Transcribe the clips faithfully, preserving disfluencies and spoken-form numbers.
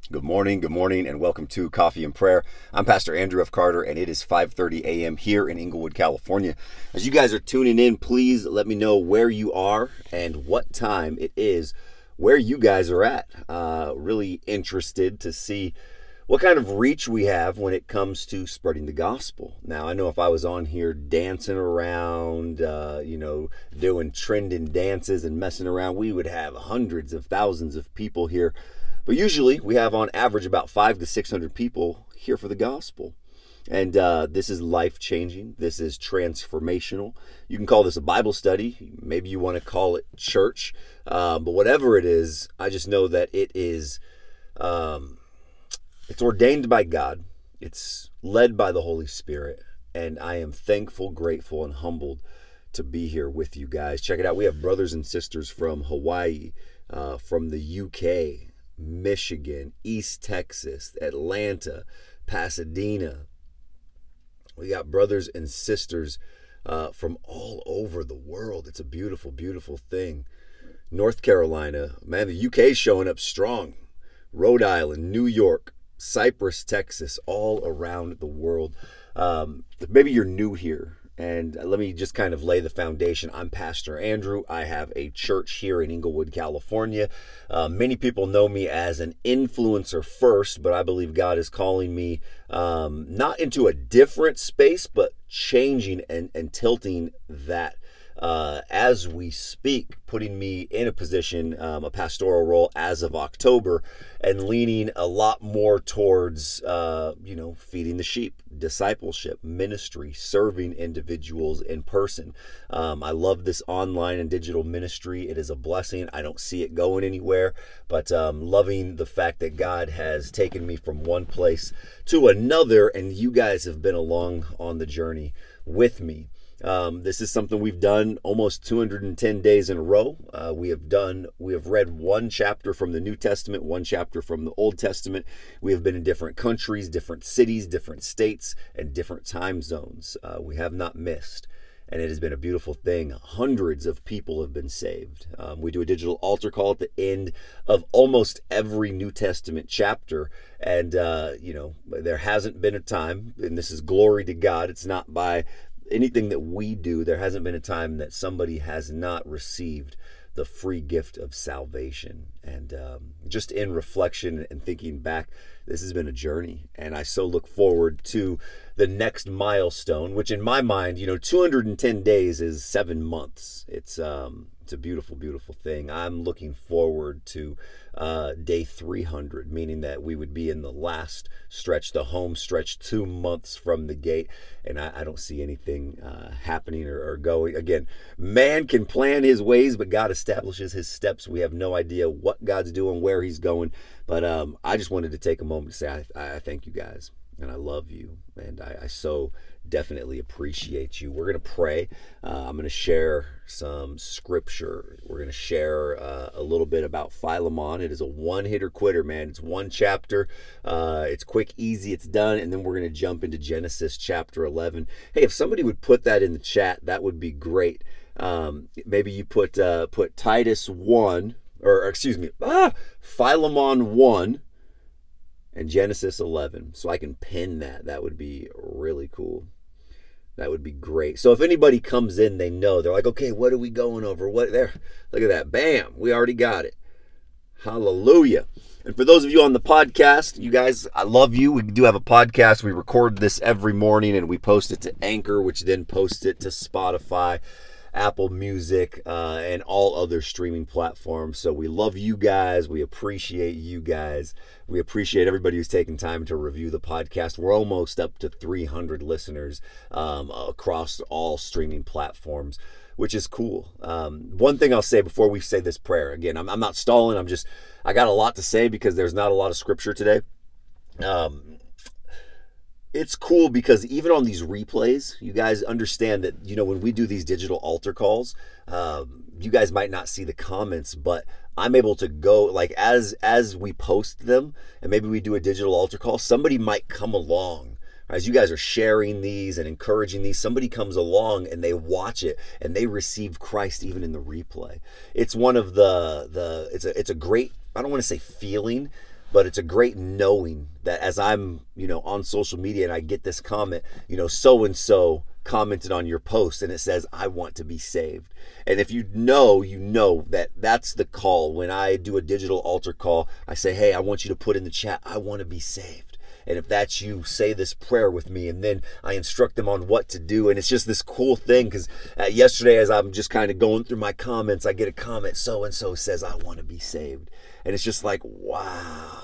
Good morning, good morning, and welcome to Coffee and Prayer. I'm Pastor Andrew F. Carter, and it is five thirty a.m. here in Inglewood, California. As you guys are tuning in, please let me know where you are and what time it is where you guys are at. Uh, really interested to see what kind of reach we have when it comes to spreading the gospel. Now, I know if I was on here dancing around, uh, you know, doing trending dances and messing around, we would have hundreds of thousands of people here. But usually we have on average about five to six hundred people here for the gospel. And uh, this is life-changing. This is transformational. You can call this a Bible study. Maybe you want to call it church. Uh, but whatever it is, I just know that it is, um, it's ordained by God. It's led by the Holy Spirit. And I am thankful, grateful, and humbled to be here with you guys. Check it out. We have brothers and sisters from Hawaii, uh, from the U K, Michigan, East Texas, Atlanta, Pasadena. We got brothers and sisters uh, from all over the world. It's a beautiful, beautiful thing. North Carolina, man, the U K is showing up strong. Rhode Island, New York, Cyprus, Texas, all around the world. Um, maybe you're new here. And let me just kind of lay the foundation. I'm Pastor Andrew. I have a church here in Inglewood, California. Uh, many people know me as an influencer first, but I believe God is calling me um, not into a different space, but changing and, and tilting that uh, as we speak, putting me in a position, um, a pastoral role as of October, and leaning a lot more towards, uh, you know, feeding the sheep, discipleship, ministry, serving individuals in person. Um, I love this online and digital ministry. It is a blessing. I don't see it going anywhere, but um, loving the fact that God has taken me from one place to another, and you guys have been along on the journey with me. Um, this is something we've done almost two hundred ten days in a row. Uh, we have done, we have read one chapter from the New Testament, one chapter from the Old Testament. We have been in different countries, different cities, different states, and different time zones. Uh, we have not missed. And it has been a beautiful thing. Hundreds of people have been saved. Um, we do a digital altar call at the end of almost every New Testament chapter. And, uh, you know, there hasn't been a time, and this is glory to God. It's not by anything that we do. There hasn't been a time that somebody has not received the free gift of salvation. And um, just in reflection and thinking back, this has been a journey. And I so look forward to the next milestone, which in my mind, you know, two hundred ten days is seven months. It's um, it's a beautiful, beautiful thing. I'm looking forward to uh, day three hundred, meaning that we would be in the last stretch, the home stretch, two months from the gate. And I, I don't see anything uh, happening or, or going. Again, man can plan his ways, but God establishes his steps. We have no idea what God's doing, where he's going. But um, I just wanted to take a moment to say I, I thank you guys. And I love you, and I, I so definitely appreciate you. We're going to pray. Uh, I'm going to share some scripture. We're going to share uh, a little bit about Philemon. It is a one-hitter quitter, man. It's one chapter. Uh, it's quick, easy, it's done, and then we're going to jump into Genesis chapter eleven. Hey, if somebody would put that in the chat, that would be great. Um, maybe you put uh, put Titus one, or, or excuse me, ah, Philemon one, and Genesis eleven, so I can pin that. That would be really cool. That would be great. So if anybody comes in, they know. They're like, okay, what are we going over? What there? Look at that. Bam. We already got it. Hallelujah. And for those of you on the podcast, you guys, I love you. We do have a podcast. We record this every morning, and we post it to Anchor, which then posts it to Spotify, Apple Music, uh, and all other streaming platforms. So we love you guys. We appreciate you guys. We appreciate everybody who's taking time to review the podcast. We're almost up to three hundred listeners um, across all streaming platforms, which is cool. Um, one thing I'll say before we say this prayer, again, I'm, I'm not stalling. I'm just, I got a lot to say because there's not a lot of scripture today. Um, It's cool because even on these replays, you guys understand that, you know, when we do these digital altar calls, um, you guys might not see the comments, but I'm able to go, like, as as we post them, and maybe we do a digital altar call, somebody might come along. As you guys are sharing these and encouraging these, somebody comes along and they watch it and they receive Christ even in the replay. It's one of the, the it's a it's a great, I don't want to say feeling, but it's a great knowing that as I'm, you know, on social media and I get this comment, you know, so-and-so commented on your post and it says, I want to be saved. And if you know, you know that that's the call. When I do a digital altar call, I say, hey, I want you to put in the chat, I want to be saved. And if that's you, say this prayer with me. And then I instruct them on what to do. And it's just this cool thing because uh, yesterday, as I'm just kind of going through my comments, I get a comment, so-and-so says, I want to be saved. And it's just like, wow.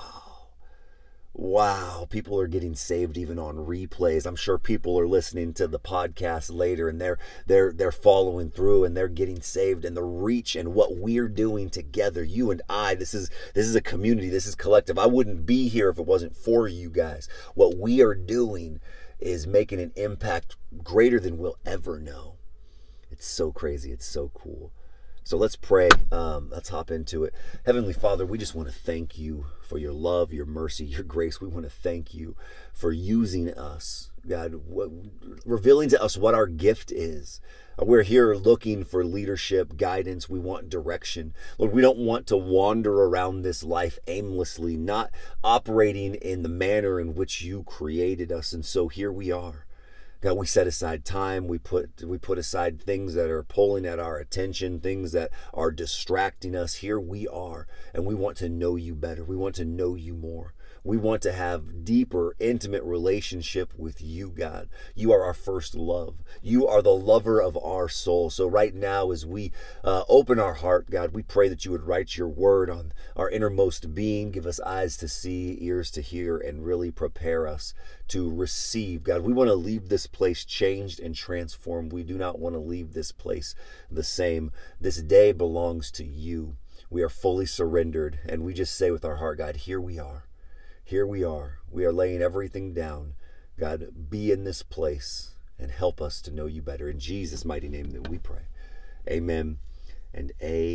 Wow, people are getting saved even on replays. I'm sure people are listening to the podcast later and they're they're they're following through and they're getting saved, and the reach and what we're doing together, you and I, this is this is a community, this is collective. I wouldn't be here if it wasn't for you guys. What we are doing is making an impact greater than we'll ever know. It's so crazy, it's so cool. So let's pray. Um, let's hop into it. Heavenly Father, we just want to thank you for your love, your mercy, your grace. We want to thank you for using us, God, what, revealing to us what our gift is. We're here looking for leadership, guidance. We want direction. Lord, we don't want to wander around this life aimlessly, not operating in the manner in which you created us. And so here we are. God, we set aside time, we put we put aside things that are pulling at our attention, things that are distracting us. Here we are, and we want to know you better. We want to know you more. We want to have deeper, intimate relationship with you, God. You are our first love. You are the lover of our soul. So right now, as we uh, open our heart, God, we pray that you would write your word on our innermost being. Give us eyes to see, ears to hear, and really prepare us to receive. God, we want to leave this place changed and transformed. We do not want to leave this place the same. This day belongs to you. We are fully surrendered, and we just say with our heart, God, here we are. Here we are. We are laying everything down. God, be in this place and help us to know you better. In Jesus' mighty name that we pray. Amen and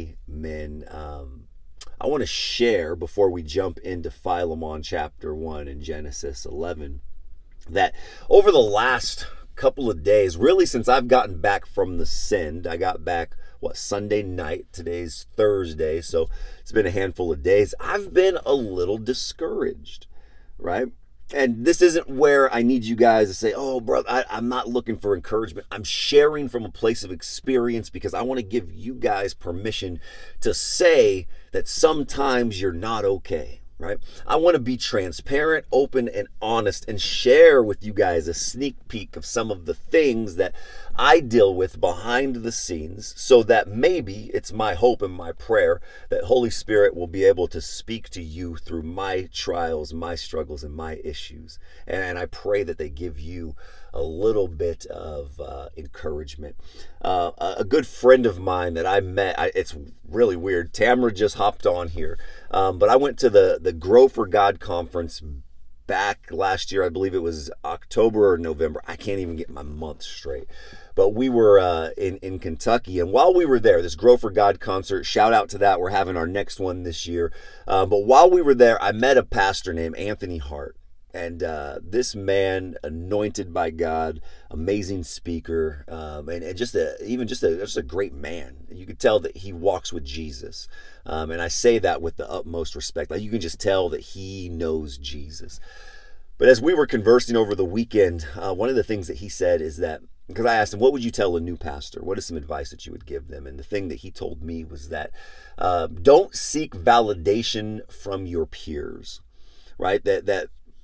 amen. Um, I want to share before we jump into Philemon chapter one in Genesis eleven that over the last couple of days, really since I've gotten back from the send, I got back what Sunday night. Today's Thursday, so it's been a handful of days. I've been a little discouraged, right? And this isn't where I need you guys to say, oh, brother, I, I'm not looking for encouragement. I'm sharing from a place of experience because I want to give you guys permission to say that sometimes you're not okay, right? I want to be transparent, open, and honest and share with you guys a sneak peek of some of the things that I deal with behind the scenes so that maybe it's my hope and my prayer that Holy Spirit will be able to speak to you through my trials, my struggles, and my issues. And I pray that they give you a little bit of uh, encouragement. Uh, a good friend of mine that I met, I, it's really weird. Tamara just hopped on here. Um, but I went to the, the Grow for God conference back last year. I believe it was October or November. I can't even get my month straight. But we were uh, in, in Kentucky. And while we were there, this Grow for God concert, shout out to that. We're having our next one this year. Uh, but while we were there, I met a pastor named Anthony Hart. And uh, this man, anointed by God, amazing speaker, um, and, and just a even just a just a great man. You could tell that he walks with Jesus, um, and I say that with the utmost respect. Like you can just tell that he knows Jesus. But as we were conversing over the weekend, uh, one of the things that he said is that, because I asked him, what would you tell a new pastor? What is some advice that you would give them? And the thing that he told me was that uh, don't seek validation from your peers, right? That that.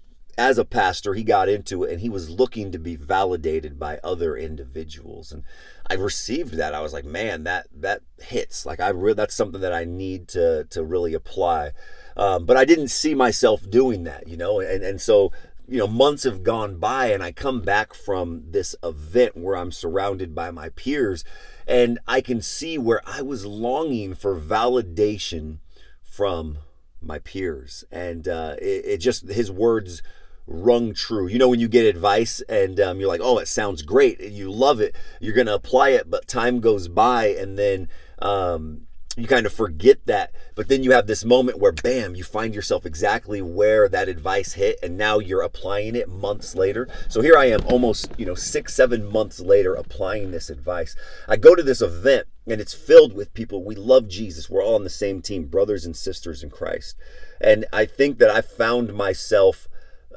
As a pastor, he got into it and he was looking to be validated by other individuals. And I received that. I was like, man, that that hits. Like I re- that's something that I need to to really apply. Um, but I didn't see myself doing that, you know. And and so, you know, months have gone by and I come back from this event where I'm surrounded by my peers and I can see where I was longing for validation from my peers. And uh, it, it just, his words rung true. You know, when you get advice and um, you're like, oh, it sounds great, and you love it, you're going to apply it, but time goes by and then um, you kind of forget that, but then you have this moment where bam, you find yourself exactly where that advice hit, and now you're applying it months later. So here I am almost, you know, six, seven months later applying this advice. I go to this event and it's filled with people. We love Jesus. We're all on the same team, brothers and sisters in Christ. And I think that I found myself,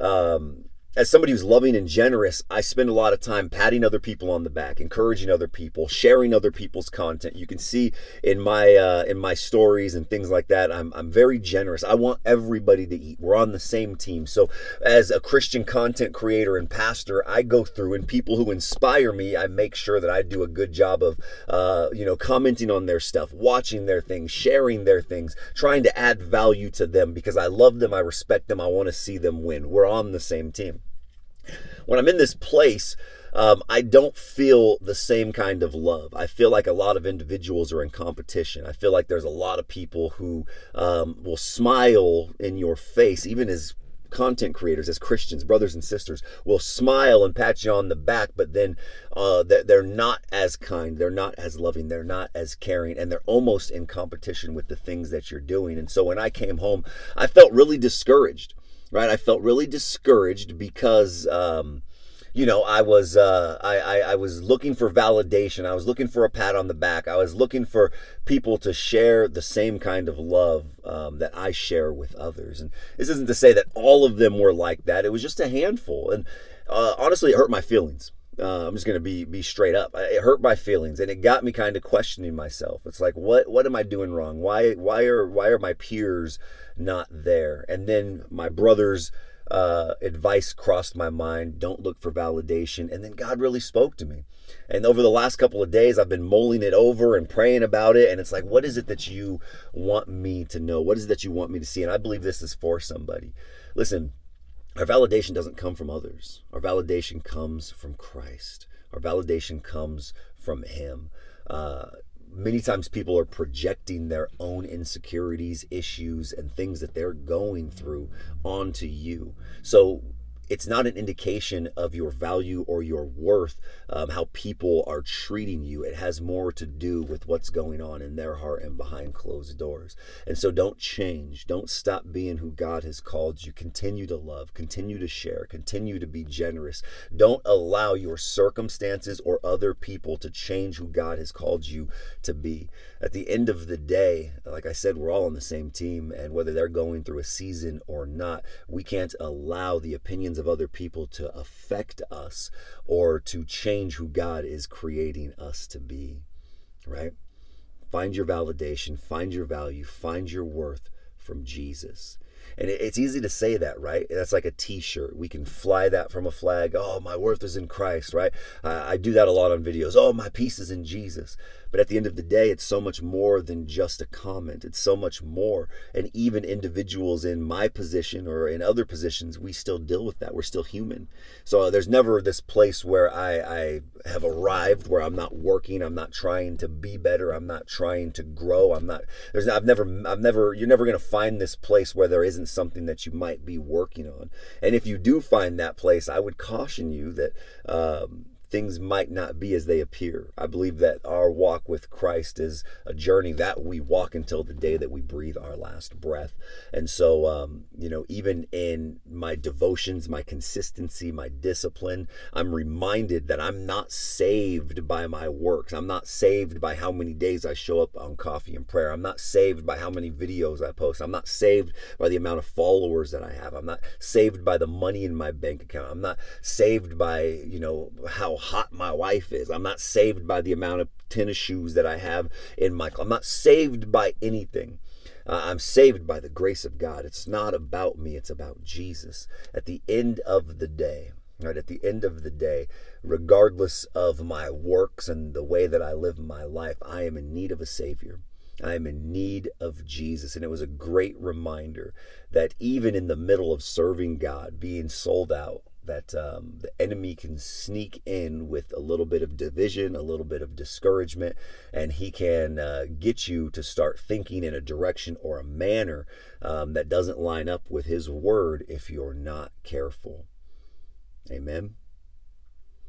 um, as somebody who's loving and generous, I spend a lot of time patting other people on the back, encouraging other people, sharing other people's content. You can see in my uh, in my stories and things like that, I'm I'm very generous. I want everybody to eat. We're on the same team. So as a Christian content creator and pastor, I go through, and people who inspire me, I make sure that I do a good job of uh, you know, commenting on their stuff, watching their things, sharing their things, trying to add value to them because I love them, I respect them, I want to see them win. We're on the same team. When I'm in this place, um, I don't feel the same kind of love. I feel like a lot of individuals are in competition. I feel like there's a lot of people who um, will smile in your face, even as content creators, as Christians, brothers and sisters, will smile and pat you on the back, but then uh, they're not as kind, they're not as loving, they're not as caring, and they're almost in competition with the things that you're doing. And so when I came home, I felt really discouraged. Right, I felt really discouraged because, um, you know, I was uh, I, I I was looking for validation. I was looking for a pat on the back. I was looking for people to share the same kind of love um, that I share with others. And this isn't to say that all of them were like that. It was just a handful. And uh, honestly, it hurt my feelings. Uh, I'm just going to be be straight up. It hurt my feelings, and it got me kind of questioning myself. It's like, what what am I doing wrong? Why why are why are my peers not there? And then my brother's uh, advice crossed my mind. Don't look for validation. And then God really spoke to me. And over the last couple of days, I've been mulling it over and praying about it. And it's like, what is it that you want me to know? What is it that you want me to see? And I believe this is for somebody. Listen. Our validation doesn't come from others. Our validation comes from Christ. Our validation comes from Him. Uh, many times people are projecting their own insecurities, issues, and things that they're going through onto you. So it's not an indication of your value or your worth, um, how people are treating you. It has more to do with what's going on in their heart and behind closed doors. And so don't change. Don't stop being who God has called you. Continue to love. Continue to share. Continue to be generous. Don't allow your circumstances or other people to change who God has called you to be. At the end of the day, like I said, we're all on the same team. And whether they're going through a season or not, we can't allow the opinions of other people to affect us or to change who God is creating us to be, right? Find your validation, find your value, find your worth from Jesus. And it's easy to say that, right? That's like a t-shirt. We can fly that from a flag. Oh, my worth is in Christ, right? I do that a lot on videos. Oh, my peace is in Jesus. But at the end of the day, it's so much more than just a comment. It's so much more. And even individuals in my position or in other positions, we still deal with that. We're still human. So uh, there's never this place where I, I have arrived, where I'm not working. I'm not trying to be better. I'm not trying to grow. I'm not, there's, I've never, I've never, you're never going to find this place where there isn't something that you might be working on. And if you do find that place, I would caution you that, um, things might not be as they appear. I believe that our walk with Christ is a journey that we walk until the day that we breathe our last breath. And so, um, you know, even in my devotions, my consistency, my discipline, I'm reminded that I'm not saved by my works. I'm not saved by how many days I show up on Coffee and Prayer. I'm not saved by how many videos I post. I'm not saved by the amount of followers that I have. I'm not saved by the money in my bank account. I'm not saved by, you know, how hot my wife is. I'm not saved by the amount of tennis shoes that I have in my closet. I'm not saved by anything. Uh, I'm saved by the grace of God. It's not about me. It's about Jesus. At the end of the day, right? At the end of the day, regardless of my works and the way that I live my life, I am in need of a Savior. I am in need of Jesus. And it was a great reminder that even in the middle of serving God, being sold out, that um, the enemy can sneak in with a little bit of division, a little bit of discouragement, and he can uh, get you to start thinking in a direction or a manner um, that doesn't line up with his word if you're not careful. Amen.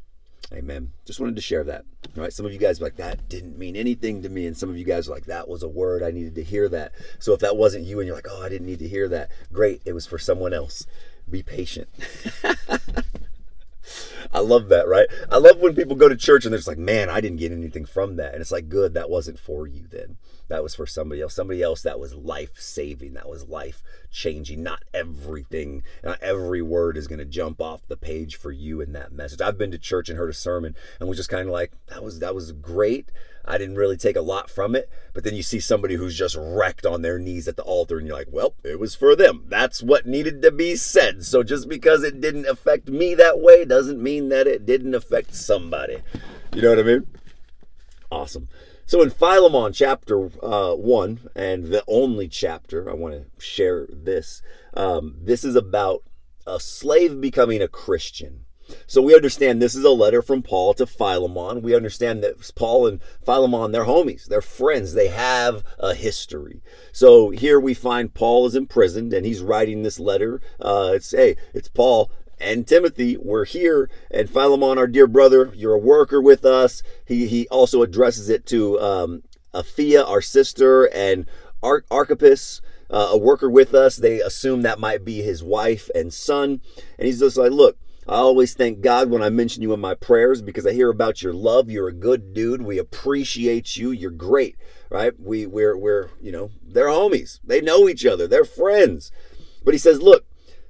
Amen. Just wanted to share that. All right. Some of you guys are like, that didn't mean anything to me. And some of you guys are like, that was a word. I needed to hear that. So if that wasn't you and you're like, oh, I didn't need to hear that. Great. It was for someone else. Be patient. I love that, right? I love when people go to church and they're just like, man, I didn't get anything from that. And it's like, good, that wasn't for you then. That was for somebody else. Somebody else that was life-saving. That was life-changing. Not everything, not every word is going to jump off the page for you in that message. I've been to church and heard a sermon and was just kind of like, that was that was great. I didn't really take a lot from it. But then you see somebody who's just wrecked on their knees at the altar and you're like, well, it was for them. That's what needed to be said. So just because it didn't affect me that way doesn't mean that it didn't affect somebody. You know what I mean? Awesome. So in Philemon chapter uh, one, and the only chapter, I want to share this. Um, this is about a slave becoming a Christian. So we understand this is a letter from Paul to Philemon. We understand that Paul and Philemon, they're homies, they're friends, they have a history. So here we find Paul is imprisoned and he's writing this letter. Uh, it's, hey, it's Paul and Timothy, we're here, and Philemon, our dear brother, you're a worker with us. He he also addresses it to um, Aphia, our sister, and Ar- Archippus, uh, a worker with us. They assume that might be his wife and son. And he's just like, look, I always thank God when I mention you in my prayers because I hear about your love. You're a good dude. We appreciate you. You're great, right? We, we're, we're, you know, they're homies. They know each other. They're friends. But he says, look,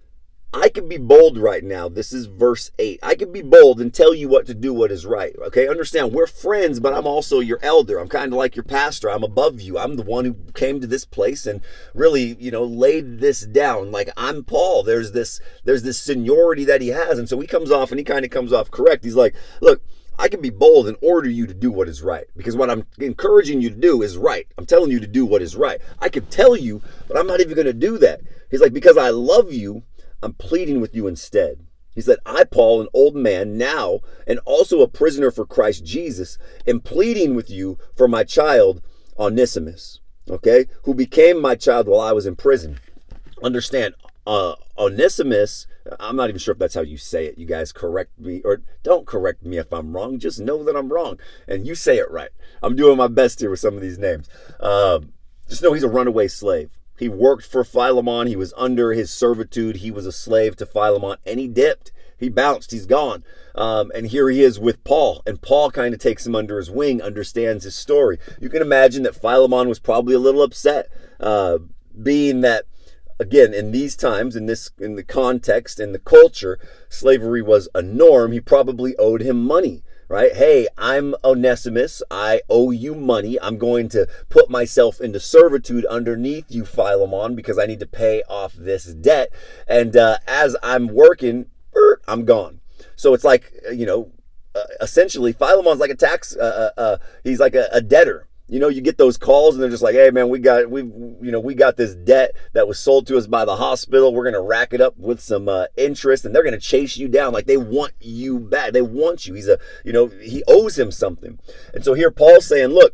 I can be bold right now. This is verse eight. I can be bold and tell you what to do, what is right. Okay, understand, we're friends, but I'm also your elder. I'm kind of like your pastor. I'm above you. I'm the one who came to this place and really, you know, laid this down. Like, I'm Paul. There's this, there's this seniority that he has. And so he comes off and he kind of comes off correct. He's like, look, I can be bold and order you to do what is right. Because what I'm encouraging you to do is right. I'm telling you to do what is right. I could tell you, but I'm not even going to do that. He's like, because I love you, I'm pleading with you instead. He said, I, Paul, an old man now, and also a prisoner for Christ Jesus, am pleading with you for my child, Onesimus, okay, who became my child while I was in prison. Understand, uh, Onesimus, I'm not even sure if that's how you say it. You guys correct me, or don't correct me if I'm wrong. Just know that I'm wrong, and you say it right. I'm doing my best here with some of these names. Uh, just know he's a runaway slave. He worked for Philemon. He was under his servitude. He was a slave to Philemon, and he dipped. He bounced. He's gone. Um, and here he is with Paul. And Paul kind of takes him under his wing, understands his story. You can imagine that Philemon was probably a little upset, uh, being that, again, in these times, in this, in the context, in the culture, slavery was a norm. He probably owed him money. Right? Hey, I'm Onesimus. I owe you money. I'm going to put myself into servitude underneath you, Philemon, because I need to pay off this debt. And uh, as I'm working, er, I'm gone. So it's like, you know, uh, essentially Philemon's like a tax, uh, uh, uh, he's like a, a debtor. You know, you get those calls and they're just like, hey, man, we got, we, you know, we got this debt that was sold to us by the hospital. We're going to rack it up with some uh, interest and they're going to chase you down. Like they want you back. They want you. He's a, you know, he owes him something. And so here Paul's saying, look,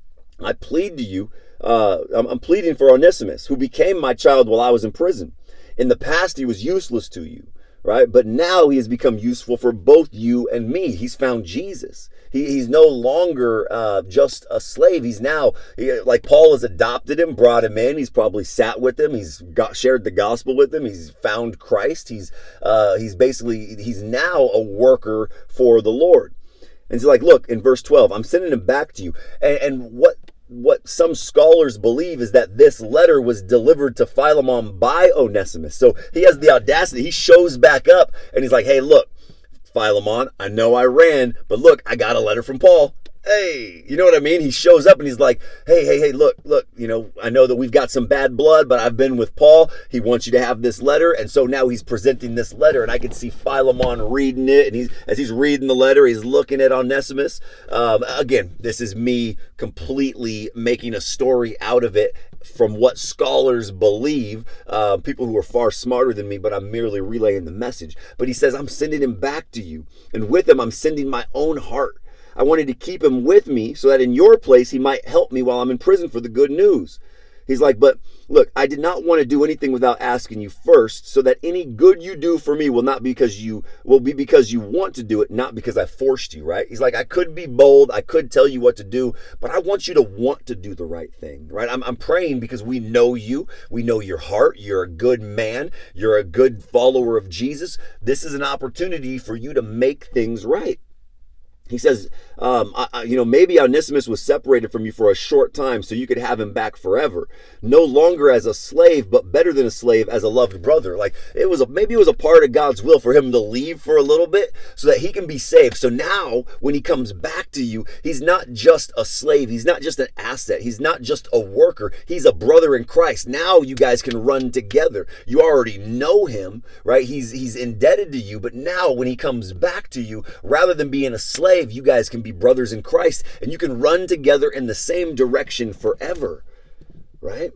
I plead to you. Uh, I'm, I'm pleading for Onesimus, who became my child while I was in prison. In the past, he was useless to you. Right? But now he has become useful for both you and me. He's found Jesus. He, he's no longer uh, just a slave. He's now, he, like Paul has adopted him, brought him in. He's probably sat with him. He's got shared the gospel with him. He's found Christ. He's uh, he's basically, he's now a worker for the Lord. And he's like, look, in verse twelve, I'm sending him back to you. And, and what What some scholars believe is that this letter was delivered to Philemon by Onesimus. So he has the audacity. He shows back up and he's like, hey, look, Philemon, I know I ran, but look, I got a letter from Paul. Hey, you know what I mean? He shows up and he's like, hey, hey, hey, look, look, you know, I know that we've got some bad blood, but I've been with Paul. He wants you to have this letter. And so now he's presenting this letter and I can see Philemon reading it. And he's, as he's reading the letter, he's looking at Onesimus. Um, again, this is me completely making a story out of it from what scholars believe, uh, people who are far smarter than me, but I'm merely relaying the message. But he says, I'm sending him back to you. And with him, I'm sending my own heart. I wanted to keep him with me so that in your place he might help me while I'm in prison for the good news. He's like, but look, I did not want to do anything without asking you first, so that any good you do for me will not be because you will be because you want to do it, not because I forced you, right? He's like, I could be bold, I could tell you what to do, but I want you to want to do the right thing, right? I'm, I'm praying because we know you, we know your heart, you're a good man, you're a good follower of Jesus. This is an opportunity for you to make things right. He says, um, I, I, you know, maybe Onesimus was separated from you for a short time so you could have him back forever. No longer as a slave, but better than a slave, as a loved brother. Like it was a, maybe it was a part of God's will for him to leave for a little bit so that he can be saved. So now when he comes back to you, he's not just a slave. He's not just an asset. He's not just a worker. He's a brother in Christ. Now you guys can run together. You already know him, right? He's, he's indebted to you. But now when he comes back to you, rather than being a slave, you guys can be brothers in Christ and you can run together in the same direction forever, right?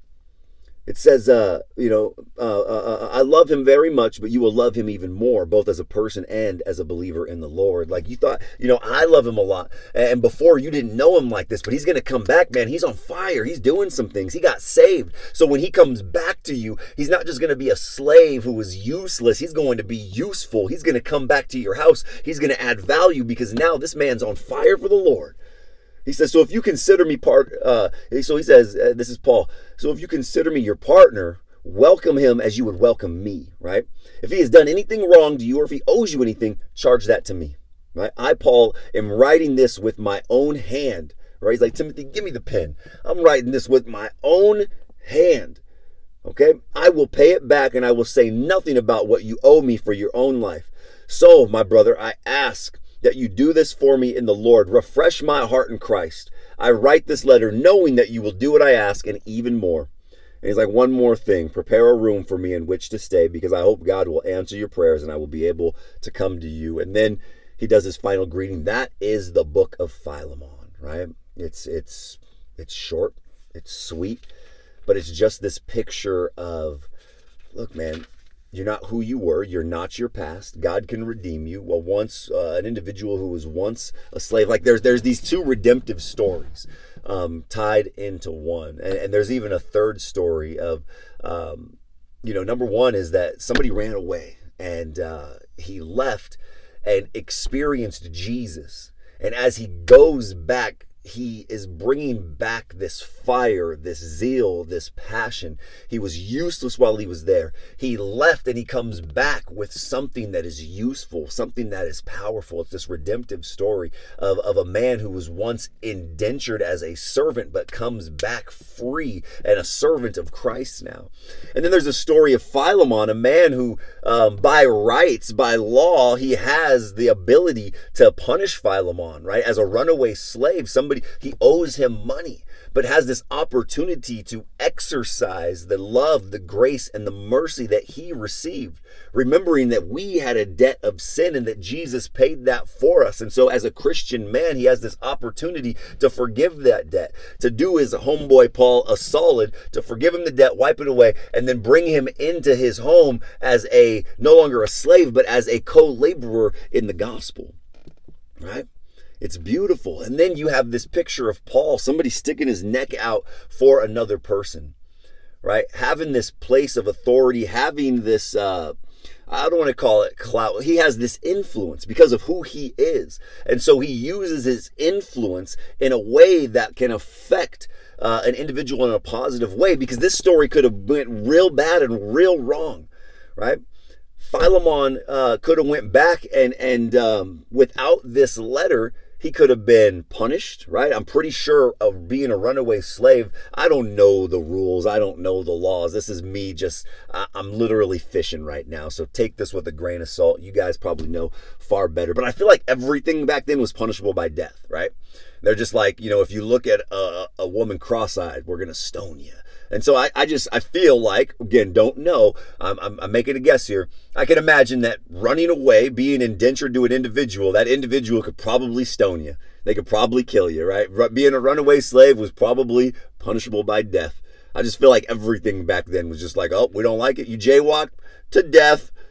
It says, uh, you know, uh, uh, I love him very much, but you will love him even more, both as a person and as a believer in the Lord. Like you thought, you know, I love him a lot. And before you didn't know him like this, but he's going to come back, man. He's on fire. He's doing some things. He got saved. So when he comes back to you, he's not just going to be a slave who was useless. He's going to be useful. He's going to come back to your house. He's going to add value because now this man's on fire for the Lord. He says, so if you consider me part, uh, so he says, uh, this is Paul. So if you consider me your partner, welcome him as you would welcome me, right? If he has done anything wrong to you or if he owes you anything, charge that to me, right? I, Paul, am writing this with my own hand, right? He's like, Timothy, give me the pen. I'm writing this with my own hand, okay? I will pay it back and I will say nothing about what you owe me for your own life. So, my brother, I ask that you do this for me in the Lord. Refresh my heart in Christ. I write this letter knowing that you will do what I ask and even more. And he's like, one more thing, prepare a room for me in which to stay because I hope God will answer your prayers and I will be able to come to you. And then he does his final greeting. That is the book of Philemon, right? It's, it's, it's short, it's sweet, but it's just this picture of, look, man, you're not who you were. You're not your past. God can redeem you. Well, once uh, an individual who was once a slave, like there's there's these two redemptive stories um, tied into one, and, and there's even a third story of, um, you know, number one is that somebody ran away and uh, he left and experienced Jesus, and as he goes back, he is bringing back this fire, this zeal, this passion. He was useless while he was there. He left and he comes back with something that is useful, something that is powerful. It's this redemptive story of, of a man who was once indentured as a servant, but comes back free and a servant of Christ now. And then there's a story of Philemon, a man who um, by rights, by law, he has the ability to punish Philemon, right? As a runaway slave, somebody he owes him money, but has this opportunity to exercise the love, the grace, and the mercy that he received, remembering that we had a debt of sin and that Jesus paid that for us. And so as a Christian man, he has this opportunity to forgive that debt, to do his homeboy Paul a solid, to forgive him the debt, wipe it away, and then bring him into his home as a, no longer a slave, but as a co-laborer in the gospel, right? It's beautiful. And then you have this picture of Paul, somebody sticking his neck out for another person, right? Having this place of authority, having this, uh, I don't want to call it clout. He has this influence because of who he is. And so he uses his influence in a way that can affect uh, an individual in a positive way, because this story could have went real bad and real wrong, right? Philemon uh, could have went back and, and um, without this letter, he could have been punished, right? I'm pretty sure of being a runaway slave. I don't know the rules. I don't know the laws. This is me just, I'm literally fishing right now. So take this with a grain of salt. You guys probably know far better. But I feel like everything back then was punishable by death, right? They're just like, you know, if you look at a, a woman cross-eyed, we're going to stone you. And so I, I just, I feel like, again, don't know, I'm, I'm, I'm making a guess here. I can imagine that running away, being indentured to an individual, that individual could probably stone you. They could probably kill you, right? Being a runaway slave was probably punishable by death. I just feel like everything back then was just like, oh, we don't like it. You jaywalk to death.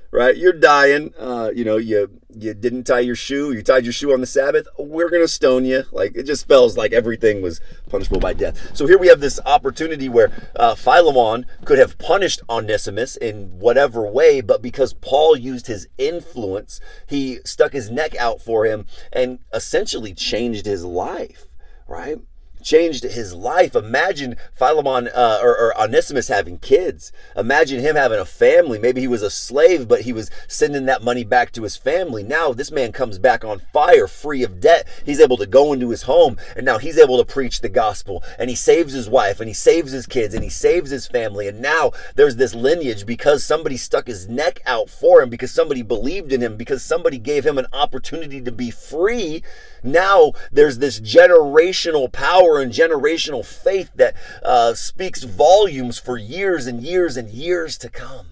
right? You're dying. Uh, you know, you you didn't tie your shoe. You tied your shoe on the Sabbath. We're gonna stone you. Like, it just feels like everything was punishable by death. So here we have this opportunity where uh, Philemon could have punished Onesimus in whatever way, but because Paul used his influence, he stuck his neck out for him and essentially changed his life, right? Changed his life. Imagine Philemon uh, or, or Onesimus having kids. Imagine him having a family. Maybe he was a slave, but he was sending that money back to his family. Now this man comes back on fire, free of debt. He's able to go into his home, and now he's able to preach the gospel, and he saves his wife, and he saves his kids, and he saves his family. And now there's this lineage because somebody stuck his neck out for him, because somebody believed in him, because somebody gave him an opportunity to be free. Now there's this generational power and generational faith that uh, speaks volumes for years and years and years to come,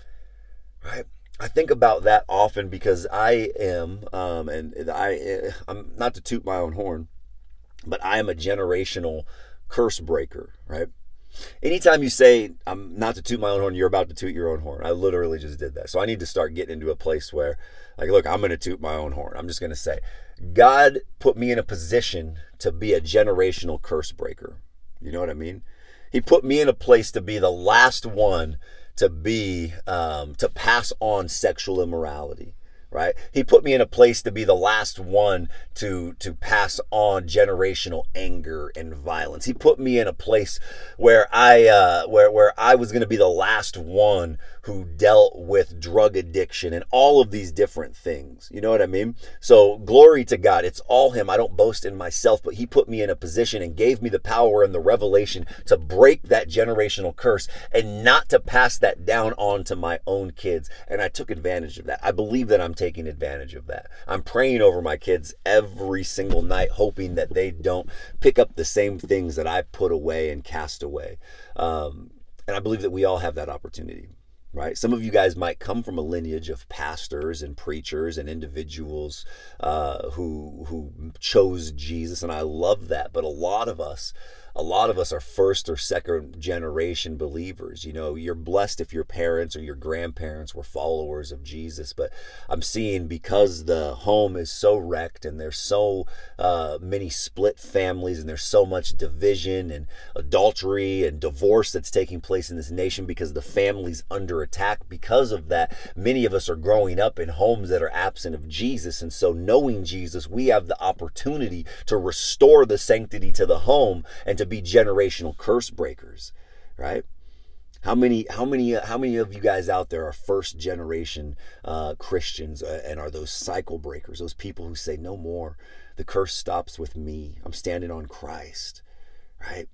right? I think about that often because I am, um, and I, I'm not to toot my own horn, but I am a generational curse breaker, right? Anytime you say, I'm not to toot my own horn, you're about to toot your own horn. I literally just did that. So I need to start getting into a place where, like, look, I'm going to toot my own horn. I'm just going to say, God put me in a position to be a generational curse breaker. You know what I mean? He put me in a place to be the last one to be, um, to pass on sexual immorality. Right? He put me in a place to be the last one to to pass on generational anger and violence. He put me in a place where I uh, where where I was going to be the last one who dealt with drug addiction and all of these different things. You know what I mean? So glory to God. It's all him. I don't boast in myself, but he put me in a position and gave me the power and the revelation to break that generational curse and not to pass that down on to my own kids. And I took advantage of that. I believe that I'm taking advantage of that. I'm praying over my kids every single night, hoping that they don't pick up the same things that I put away and cast away. Um, and I believe that we all have that opportunity. Right? Some of you guys might come from a lineage of pastors and preachers and individuals uh, who who chose Jesus, and I love that. But a lot of us, a lot of us are first or second generation believers. You know, you're blessed if your parents or your grandparents were followers of Jesus. But I'm seeing, because the home is so wrecked and there's so uh, many split families and there's so much division and adultery and divorce that's taking place in this nation because the family's under attack. Because of that, many of us are growing up in homes that are absent of Jesus. And so knowing Jesus, we have the opportunity to restore the sanctity to the home and to be generational curse breakers, right? How many, how many, how many of you guys out there are first generation uh, Christians uh, and are those cycle breakers, those people who say, no more, the curse stops with me. I'm standing on Christ, right?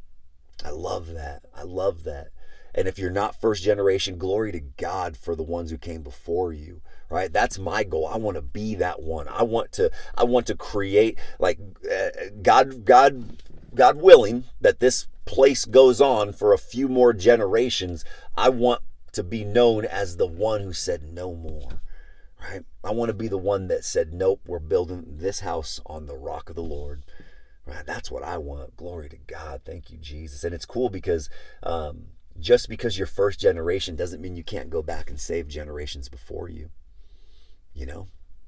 I love that. I love that. And if you're not first generation, glory to God for the ones who came before you, right? That's my goal. I want to be that one. I want to, I want to create, like, uh, God, God, God willing that this place goes on for a few more generations. I want to be known as the one who said no more, right? I want to be the one that said, nope, we're building this house on the rock of the Lord. Right? That's what I want. Glory to God. Thank you, Jesus. And it's cool because, um, just because you're first generation doesn't mean you can't go back and save generations before you. You know?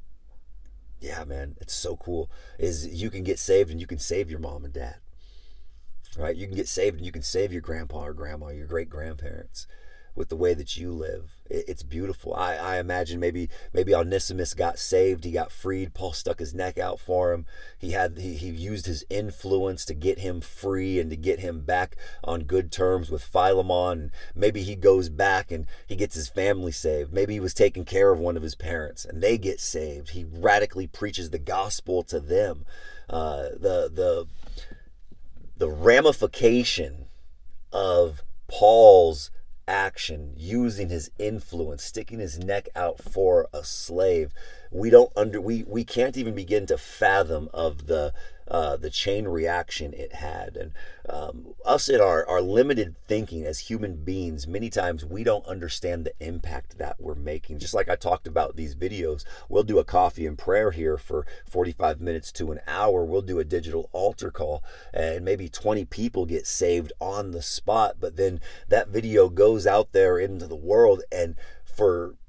Yeah, man, it's so cool. Is you can get saved and you can save your mom and dad. Right? You can get saved and you can save your grandpa or grandma, your great grandparents, with the way that you live. It's beautiful. I, I imagine maybe maybe Onesimus got saved. He got freed. Paul stuck his neck out for him. He had he, he used his influence to get him free and to get him back on good terms with Philemon. Maybe he goes back and he gets his family saved. Maybe he was taking care of one of his parents and they get saved. He radically preaches the gospel to them. Uh, the the the ramification of Paul's action, using his influence, sticking his neck out for a slave, we don't under we we can't even begin to fathom of the uh, the chain reaction it had. And um, us in our, our limited thinking as human beings, many times we don't understand the impact that we're making. Just like I talked about these videos, we'll do a coffee and prayer here for forty-five minutes to an hour. We'll do a digital altar call and maybe twenty people get saved on the spot. But then that video goes out there into the world, and for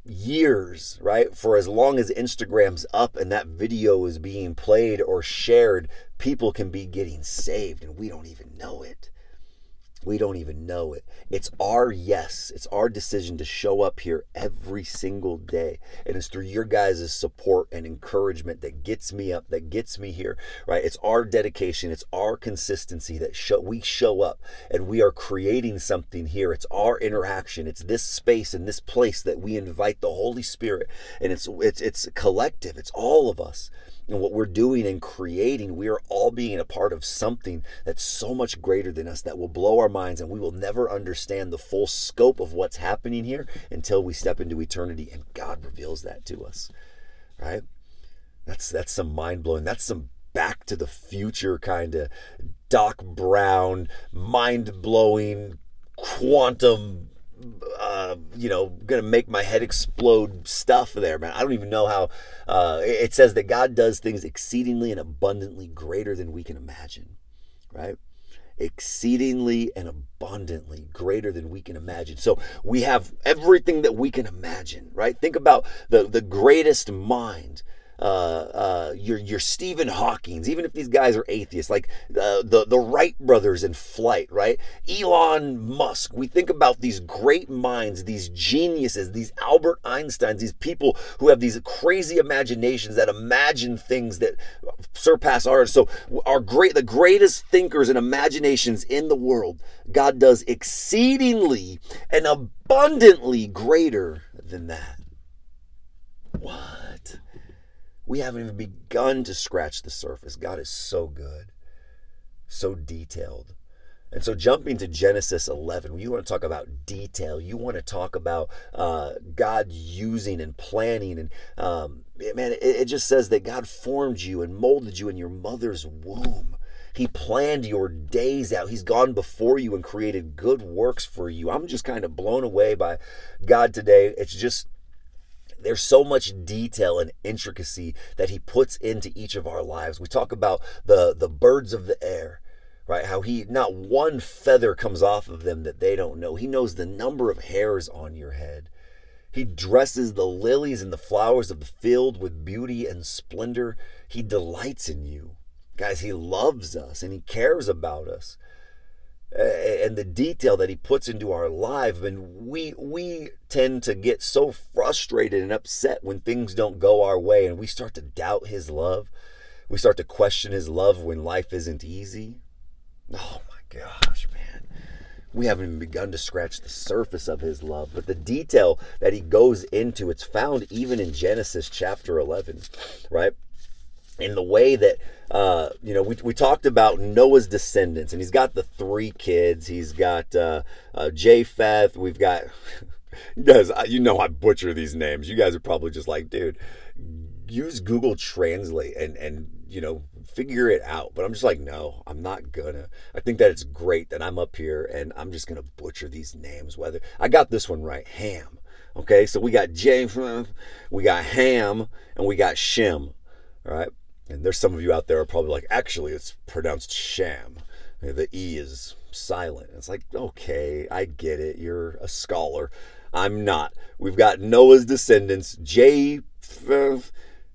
years, right? For as long as Instagram's up and that video is being played or shared, people can be getting saved and we don't even know it. We don't even know it. It's our yes. It's our decision to show up here every single day. And it's through your guys' support and encouragement that gets me up, that gets me here, right? It's our dedication. It's our consistency that show, we show up and we are creating something here. It's our interaction. It's this space and this place that we invite the Holy Spirit. And it's it's it's collective. It's all of us. And what we're doing and creating, we are all being a part of something that's so much greater than us that will blow our minds, and we will never understand the full scope of what's happening here until we step into eternity and God reveals that to us, right? That's that's some mind-blowing, that's some Back to the Future kind of Doc Brown, mind-blowing, quantum, Uh, you know, gonna make my head explode stuff there, man. I don't even know how. Uh, it says that God does things exceedingly and abundantly greater than we can imagine, right? Exceedingly and abundantly greater than we can imagine. So we have everything that we can imagine, right? Think about the the greatest mind. Uh, uh, your your Stephen Hawking's, even if these guys are atheists, like uh, the the Wright brothers in flight, right? Elon Musk. We think about these great minds, these geniuses, these Albert Einsteins, these people who have these crazy imaginations that imagine things that surpass ours. So our great, the greatest thinkers and imaginations in the world, God does exceedingly and abundantly greater than that. What? We haven't even begun to scratch the surface. God is so good, so detailed. And so jumping to Genesis eleven, you want to talk about detail. You want to talk about uh, God using and planning. And um, man, it, it just says that God formed you and molded you in your mother's womb. He planned your days out. He's gone before you and created good works for you. I'm just kind of blown away by God today. It's just, there's so much detail and intricacy that he puts into each of our lives. We talk about the, the birds of the air, right? How he, not one feather comes off of them that they don't know. He knows the number of hairs on your head. He dresses the lilies and the flowers of the field with beauty and splendor. He delights in you. Guys, he loves us and he cares about us. And the detail that he puts into our life, and we we tend to get so frustrated and upset when things don't go our way, and we start to doubt his love. We start to question his love when life isn't easy. Oh my gosh, man. We haven't even begun to scratch the surface of his love, but the detail that he goes into, it's found even in Genesis chapter eleven, right? In the way that, uh, you know, we we talked about Noah's descendants, and he's got the three kids. He's got uh, uh, Japheth. We've got, you guys, you know I butcher these names. You guys are probably just like, dude, use Google Translate and, and you know, figure it out. But I'm just like, no, I'm not gonna. I think that it's great that I'm up here, and I'm just going to butcher these names. Whether I got this one right, Ham. Okay, so we got Japheth, we got Ham, and we got Shem. All right. And there's some of you out there are probably like, actually, it's pronounced sham. The E is silent. It's like, okay, I get it. You're a scholar. I'm not. We've got Noah's descendants, Japheth,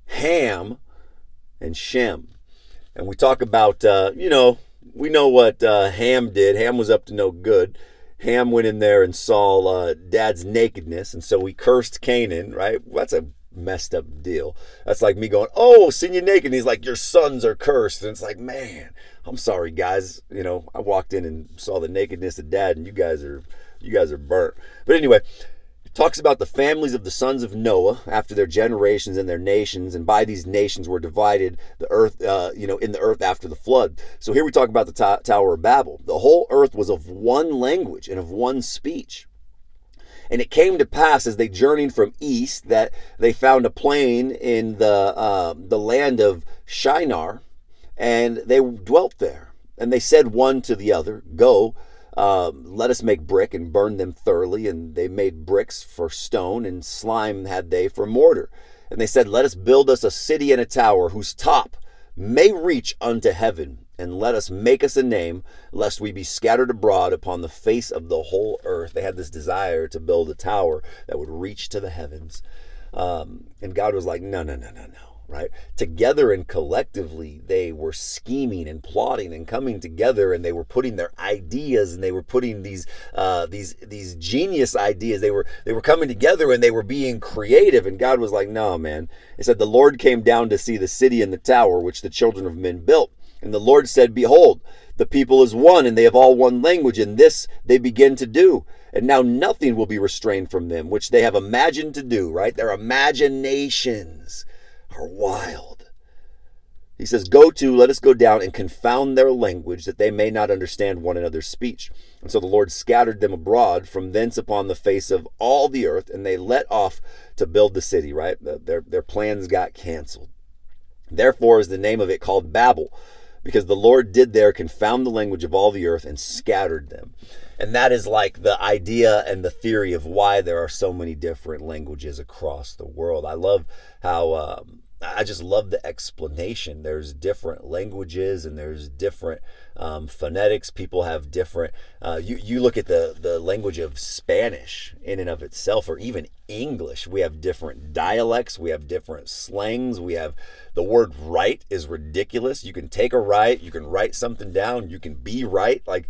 Ham, and Shem. And we talk about, uh, you know, we know what uh, Ham did. Ham was up to no good. Ham went in there and saw uh, dad's nakedness, and so he cursed Canaan, right? That's a messed up deal. That's like me going, oh, seen you naked. And he's like, your sons are cursed. And it's like, man, I'm sorry, guys. You know, I walked in and saw the nakedness of dad, and you guys are, you guys are burnt. But anyway, it talks about the families of the sons of Noah after their generations and their nations, and by these nations were divided the earth, uh, you know, in the earth after the flood. So here we talk about the t- Tower of Babel. The whole earth was of one language and of one speech. And it came to pass as they journeyed from east that they found a plain in the uh, the land of Shinar, and they dwelt there. And they said one to the other, go, um, let us make brick and burn them thoroughly. And they made bricks for stone, and slime had they for mortar. And they said, let us build us a city and a tower whose top may reach unto heaven, and let us make us a name, lest we be scattered abroad upon the face of the whole earth. They had this desire to build a tower that would reach to the heavens. Um, and God was like, no, no, no, no, no. Right? Together and collectively, they were scheming and plotting and coming together, and they were putting their ideas, and they were putting these uh, these these genius ideas. They were they were coming together, and they were being creative. And God was like, "No, man." It said, "The Lord came down to see the city and the tower which the children of men built. And the Lord said, Behold, the people is one, and they have all one language, and this they begin to do. And now nothing will be restrained from them, which they have imagined to do." Right? Their imaginations are wild. He says, "Go to, let us go down and confound their language, that they may not understand one another's speech." And so the Lord scattered them abroad from thence upon the face of all the earth, and they let off to build the city, right? Their, their plans got canceled. Therefore is the name of it called Babel, because the Lord did there confound the language of all the earth and scattered them. And that is like the idea and the theory of why there are so many different languages across the world. I love how, um, I just love the explanation. There's different languages, and there's different um, phonetics. People have different, uh, you, you look at the, the language of Spanish in and of itself, or even English. We have different dialects. We have different slangs. We have, the word right is ridiculous. You can take a right. You can write something down. You can be right. Like,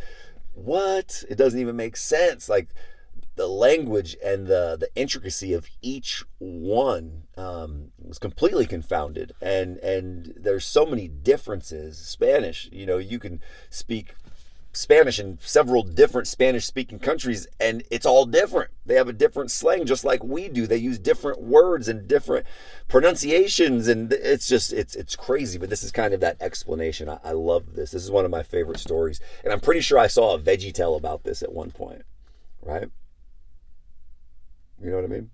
what? It doesn't even make sense. Like, the language and the the intricacy of each one um, was completely confounded, and and there's so many differences. Spanish, you know, you can speak Spanish in several different Spanish-speaking countries, and it's all different. They have a different slang, just like we do. They use different words and different pronunciations, and it's just it's it's crazy. But this is kind of that explanation. I, I love this. This is one of my favorite stories, and I'm pretty sure I saw a VeggieTale about this at one point, right? You know what I mean?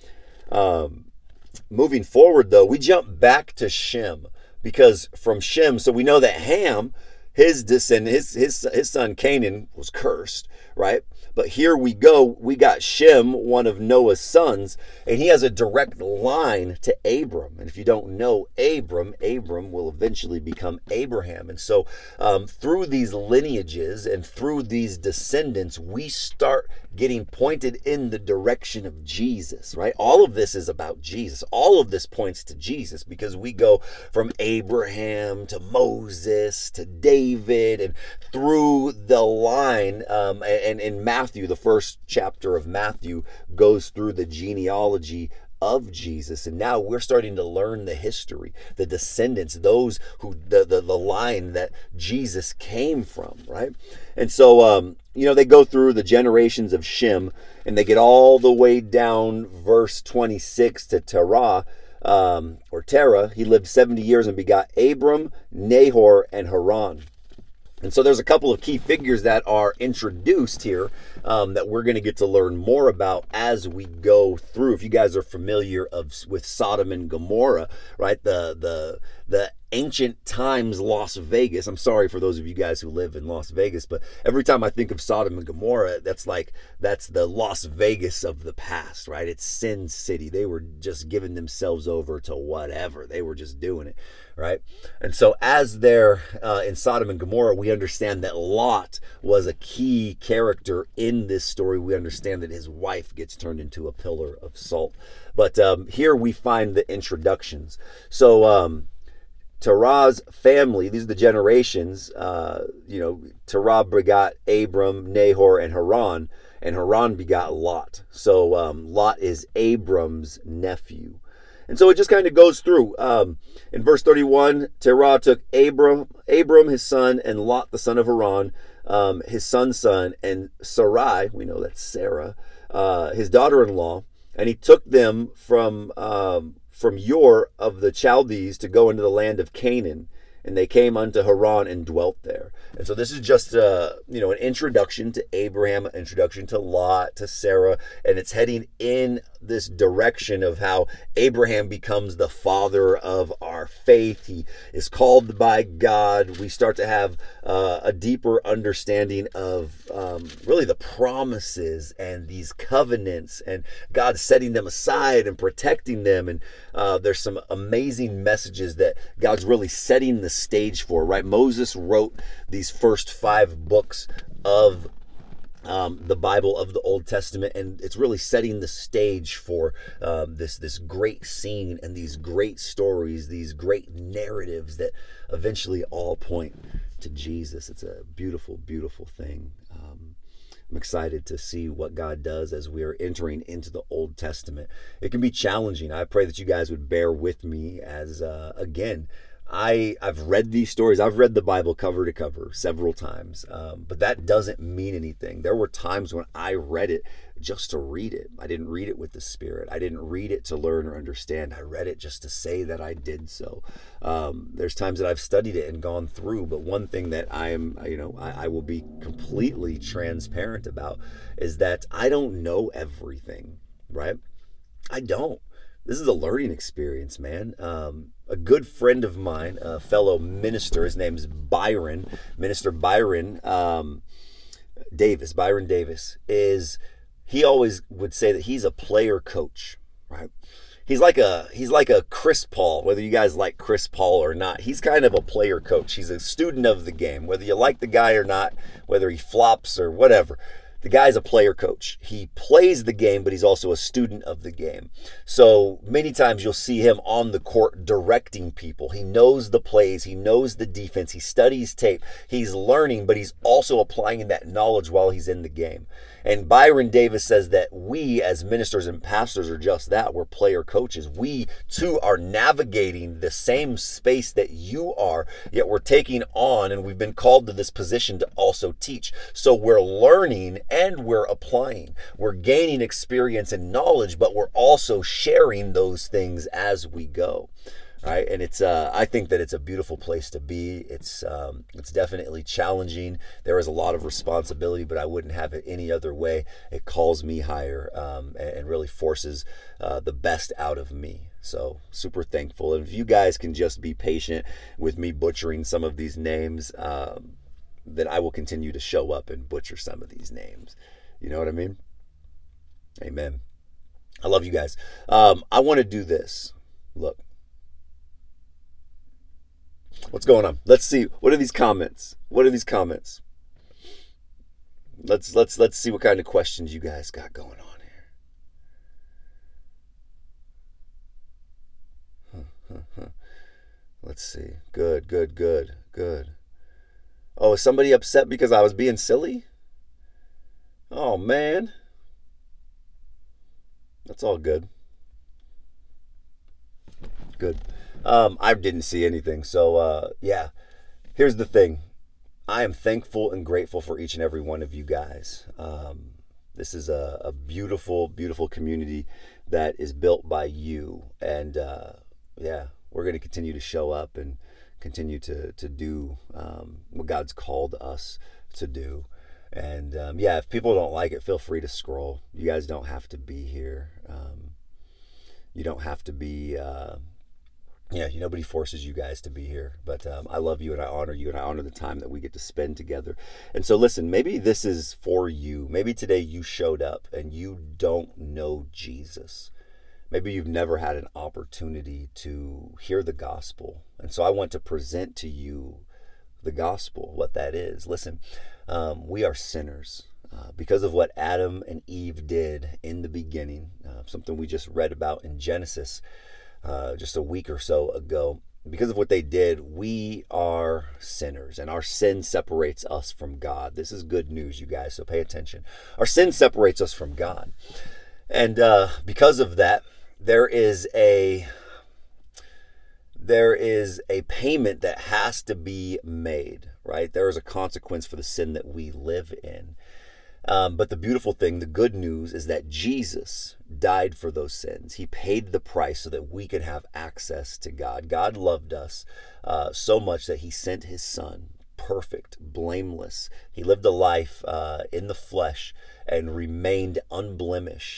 Um, moving forward, though, we jump back to Shem, because from Shem, so we know that Ham, his descendant, his his his son Canaan was cursed, right? But here we go, we got Shem, one of Noah's sons, and he has a direct line to Abram. And if you don't know Abram, Abram will eventually become Abraham. And so um, through these lineages and through these descendants, we start getting pointed in the direction of Jesus, right? All of this is about Jesus. All of this points to Jesus, because we go from Abraham to Moses to David, and through the line, um, and in Matthew, the first chapter of Matthew goes through the genealogy of Jesus. And now we're starting to learn the history, the descendants, those who, the, the, the line that Jesus came from, right? And so, um, you know, they go through the generations of Shem, and they get all the way down verse twenty-six to Terah, um, or Terah. He lived seventy years and begot Abram, Nahor, and Haran. And so there's a couple of key figures that are introduced here um, that we're going to get to learn more about as we go through. If you guys are familiar of with Sodom and Gomorrah, right? The the the ancient times Las Vegas. I'm sorry for those of you guys who live in Las Vegas, but every time I think of Sodom and Gomorrah, that's like that's the Las Vegas of the past, right? It's Sin City. They were just giving themselves over to whatever. They were just doing it, right? And so as they're uh, in Sodom and Gomorrah, we understand that Lot was a key character in this story. We understand that his wife gets turned into a pillar of salt. But um, here we find the introductions. So um, Terah's family, these are the generations, uh, you know, Terah begot Abram, Nahor, and Haran, and Haran begot Lot. So um, Lot is Abram's nephew. And so it just kind of goes through. Um, in verse thirty-one, Terah took Abram, Abram, his son, and Lot, the son of Haran, um, his son's son, and Sarai, we know that's Sarah, uh, his daughter-in-law, and he took them from um, from Ur of the Chaldees to go into the land of Canaan. And they came unto Haran and dwelt there. And so this is just uh, you know, an introduction to Abraham, an introduction to Lot, to Sarah, and it's heading in this direction of how Abraham becomes the father of our faith. He is called by God. We start to have uh, a deeper understanding of um, really the promises and these covenants and God setting them aside and protecting them. And uh, there's some amazing messages that God's really setting the stage for, right? Moses wrote these first five books of Um, the Bible, of the Old Testament, and it's really setting the stage for um, this this great scene and these great stories, these great narratives that eventually all point to Jesus. It's a beautiful, beautiful thing. Um, I'm excited to see what God does as we are entering into the Old Testament. It can be challenging. I pray that you guys would bear with me as, uh, again, I, I've read these stories. I've read the Bible cover to cover several times, um, but that doesn't mean anything. There were times when I read it just to read it. I didn't read it with the Spirit. I didn't read it to learn or understand. I read it just to say that I did so. Um, there's times that I've studied it and gone through, but one thing that I am, you know, I, I will be completely transparent about is that I don't know everything, right? I don't. This is a learning experience, man. Um, a good friend of mine, a fellow minister, his name's Byron, Minister Byron um, Davis, Byron Davis, is, he always would say that he's a player coach, right? He's like a he's like a Chris Paul, whether you guys like Chris Paul or not. He's kind of a player coach. He's a student of the game, whether you like the guy or not, whether he flops or whatever. The guy's a player coach. He plays the game, but he's also a student of the game. So many times you'll see him on the court directing people. He knows the plays. He knows the defense. He studies tape. He's learning, but he's also applying that knowledge while he's in the game. And Byron Davis says that we as ministers and pastors are just that. We're player coaches. We too are navigating the same space that you are, yet we're taking on, and we've been called to this position to also teach. So we're learning and we're applying. We're gaining experience and knowledge, but we're also sharing those things as we go. Right. And it's uh, I think that it's a beautiful place to be. It's um, it's definitely challenging. There is a lot of responsibility, but I wouldn't have it any other way. It calls me higher um, and, and really forces uh, the best out of me. So super thankful. And if you guys can just be patient with me butchering some of these names, um, then I will continue to show up and butcher some of these names. You know what I mean? Amen. I love you guys. Um, I want to do this. Look. What's going on? Let's see. What are these comments? What are these comments? Let's let's let's see what kind of questions you guys got going on here. Huh, huh, huh. Let's see. Good, good, good, good. Oh, is somebody upset because I was being silly? Oh man. That's all good. Good. Um, I didn't see anything. So, uh, yeah, here's the thing. I am thankful and grateful for each and every one of you guys. Um, this is a, a beautiful, beautiful community that is built by you. And, uh, yeah, we're going to continue to show up and continue to, to do um, what God's called us to do. And, um, yeah, if people don't like it, feel free to scroll. You guys don't have to be here. Um, you don't have to be... Uh, Yeah, nobody forces you guys to be here, but um, I love you and I honor you and I honor the time that we get to spend together. And so listen, maybe this is for you. Maybe today you showed up and you don't know Jesus. Maybe you've never had an opportunity to hear the gospel. And so I want to present to you the gospel, what that is. Listen, um, we are sinners. Uh, because of what Adam and Eve did in the beginning, uh, something we just read about in Genesis, Uh, just a week or so ago. Because of what they did, we are sinners, and our sin separates us from God. This is good news, you guys, so pay attention. Our sin separates us from God. And uh, because of that, there is a there is a payment that has to be made, right? There is a consequence for the sin that we live in. Um, but the beautiful thing, the good news, is that Jesus died for those sins. He paid the price so that we could have access to God. God loved us uh, so much that he sent his son, perfect, blameless. He lived a life uh, in the flesh and remained unblemished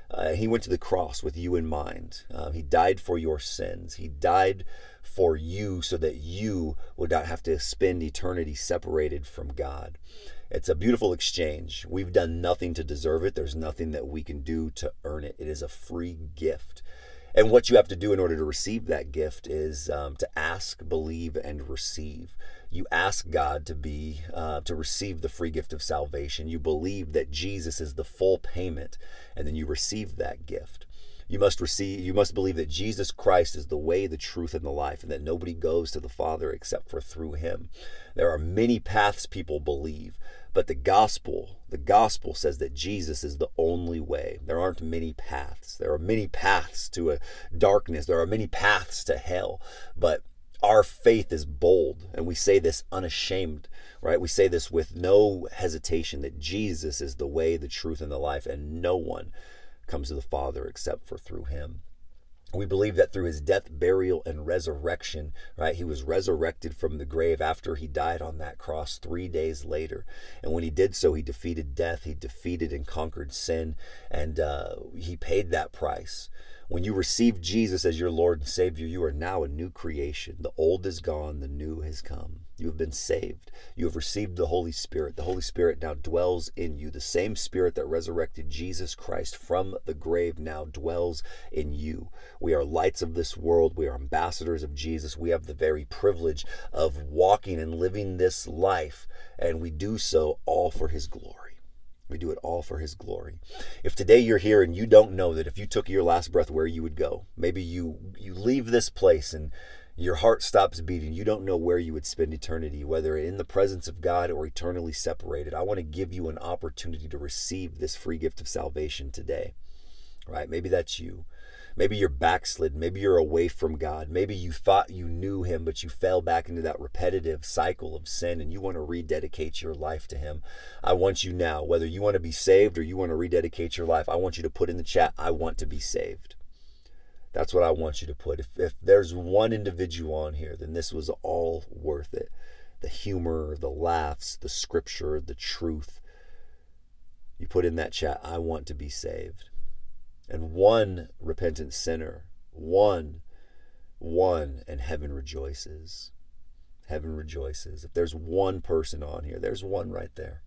Uh, he went to the cross with you in mind. Um, he died for your sins. He died for you so that you would not have to spend eternity separated from God. It's a beautiful exchange. We've done nothing to deserve it. There's nothing that we can do to earn it. It is a free gift. And what you have to do in order to receive that gift is um, to ask, believe, and receive. You ask God to be, uh, to receive the free gift of salvation. You believe that Jesus is the full payment, and then you receive that gift. You must receive, you must believe that Jesus Christ is the way, the truth, and the life, and that nobody goes to the Father except for through him. There are many paths people believe, but the gospel, the gospel says that Jesus is the only way. There aren't many paths. There are many paths to a darkness. There are many paths to hell, but our faith is bold, and we say this unashamed, right? We say this with no hesitation, that Jesus is the way, the truth, and the life, and no one comes to the Father except for through him. We believe that through his death, burial, and resurrection, right? He was resurrected from the grave after he died on that cross three days later. And when he did so, he defeated death. He defeated and conquered sin. And uh, he paid that price. When you receive Jesus as your Lord and Savior, you are now a new creation. The old is gone, the new has come. You have been saved. You have received the Holy Spirit. The Holy Spirit now dwells in you. The same Spirit that resurrected Jesus Christ from the grave now dwells in you. We are lights of this world. We are ambassadors of Jesus. We have the very privilege of walking and living this life, and we do so all for his glory. We do it all for his glory. If today you're here and you don't know that if you took your last breath, where you would go, maybe you, you leave this place and your heart stops beating, you don't know where you would spend eternity, whether in the presence of God or eternally separated, I want to give you an opportunity to receive this free gift of salvation today, right? Maybe that's you. Maybe you're backslidden. Maybe you're away from God. Maybe you thought you knew him, but you fell back into that repetitive cycle of sin and you want to rededicate your life to him. I want you now, whether you want to be saved or you want to rededicate your life, I want you to put in the chat, I want to be saved. That's what I want you to put. If, if there's one individual on here, then this was all worth it. The humor, the laughs, the scripture, the truth. You put in that chat, I want to be saved. And one repentant sinner, one, one, and heaven rejoices. Heaven rejoices. If there's one person on here, there's one right there.